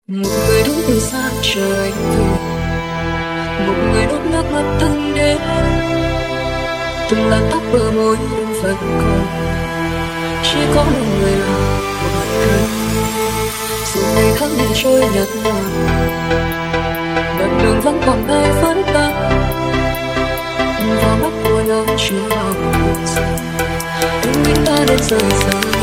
Một người đứng từ xa chờ anh về, một người đốt nước mắt thân đến, từng làn tóc bờ môi vẫn còn, chỉ có một người là một thân. Dù ngày tháng này trôi nhạt nhòa, đoạn đường vẫn còn ai vẫn ta, vào mắt của nhau chưa bao giờ tình mình ta đến rời xa.